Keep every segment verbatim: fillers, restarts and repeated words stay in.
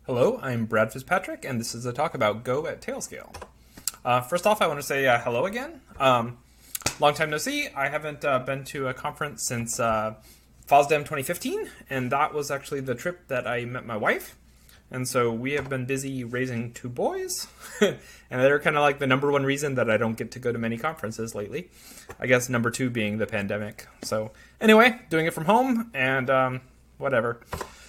Hello, I'm Brad Fitzpatrick, and this is a talk about Go at Tailscale. Uh, first off, I want to say uh, hello again. Um, long time no see. I haven't uh, been to a conference since uh, FOSDEM twenty fifteen, and that was actually the trip that I met my wife. And so we have been busy raising two boys, and they're kind of like the number one reason that I don't get to go to many conferences lately. I guess number two being the pandemic. So anyway, doing it from home, and um, whatever.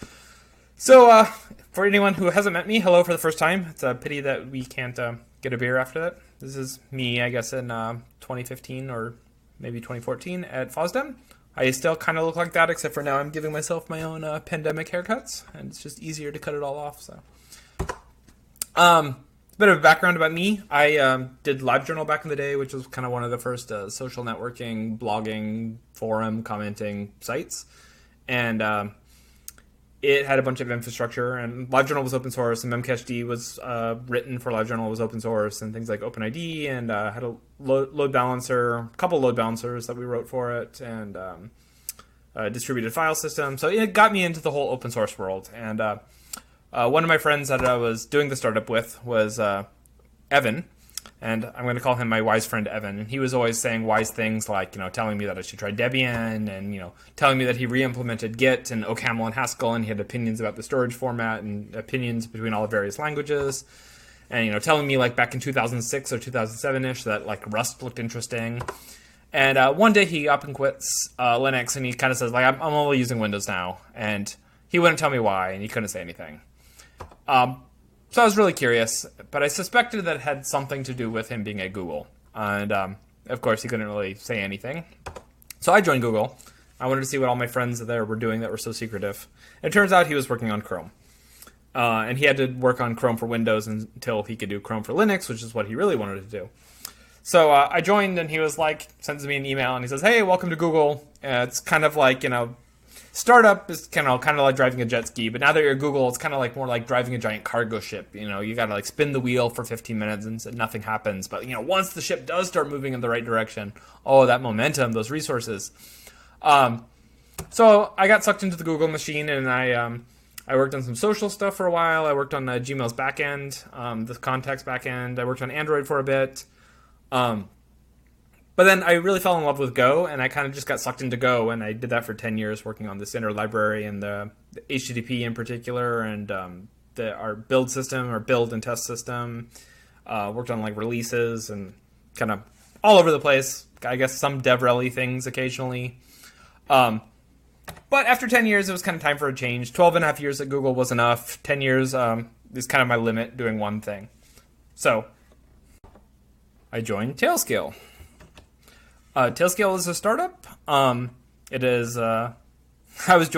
So, uh, for anyone who hasn't met me, hello for the first time. It's a pity that we can't uh, get a beer after that. This is me, I guess, in uh, twenty fifteen or maybe twenty fourteen at FOSDEM. I still kind of look like that, except for now I'm giving myself my own uh, pandemic haircuts, and it's just easier to cut it all off. So, um, a bit of background about me. I um, did LiveJournal back in the day, which was kind of one of the first uh, social networking, blogging, forum, commenting sites, and um, it had a bunch of infrastructure, and LiveJournal was open source, and Memcached was uh, written for LiveJournal was open source, and things like OpenID, and uh, had a load, load balancer, a couple load balancers that we wrote for it, and um, a distributed file system. So it got me into the whole open source world. And uh, uh, one of my friends that I was doing the startup with was uh, Evan, and I'm going to call him my wise friend Evan. And he was always saying wise things like, you know, telling me that I should try Debian, and, you know, telling me that he re-implemented Git and OCaml and Haskell, and he had opinions about the storage format and opinions between all the various languages. And, you know, telling me like back in two thousand six or two thousand seven-ish that like Rust looked interesting. And uh, one day he up and quits uh, Linux, and he kind of says like, I'm, I'm only using Windows now. And he wouldn't tell me why, and he couldn't say anything. Um, So I was really curious, but I suspected that it had something to do with him being at Google. And, um, of course, he couldn't really say anything. So I joined Google. I wanted to see what all my friends there were doing that were so secretive. And it turns out he was working on Chrome. Uh, and he had to work on Chrome for Windows until he could do Chrome for Linux, which is what he really wanted to do. So uh, I joined, and he was like, sends me an email, and he says, hey, welcome to Google. Uh, it's kind of like, you know, startup is kind of kind of like driving a jet ski, but now that you're at Google, it's kind of like more like driving a giant cargo ship. You know, you got to like spin the wheel for fifteen minutes and nothing happens. But you know, once the ship does start moving in the right direction, oh, that momentum, those resources. Um, so I got sucked into the Google machine, and I um, I worked on some social stuff for a while. I worked on uh, Gmail's backend, um, the contacts backend. I worked on Android for a bit. Um, But then I really fell in love with Go, and I kind of just got sucked into Go, and I did that for ten years, working on the Cinder library and the, the H T T P in particular, and um, the, our build system, our build and test system. Uh, worked on like releases and kind of all over the place. I guess some DevRel things occasionally. Um, but after ten years, it was kind of time for a change. twelve and a half years at Google was enough. ten years um, is kind of my limit doing one thing. So I joined Tailscale. Uh, Tailscale is a startup. Um, it is, uh, I was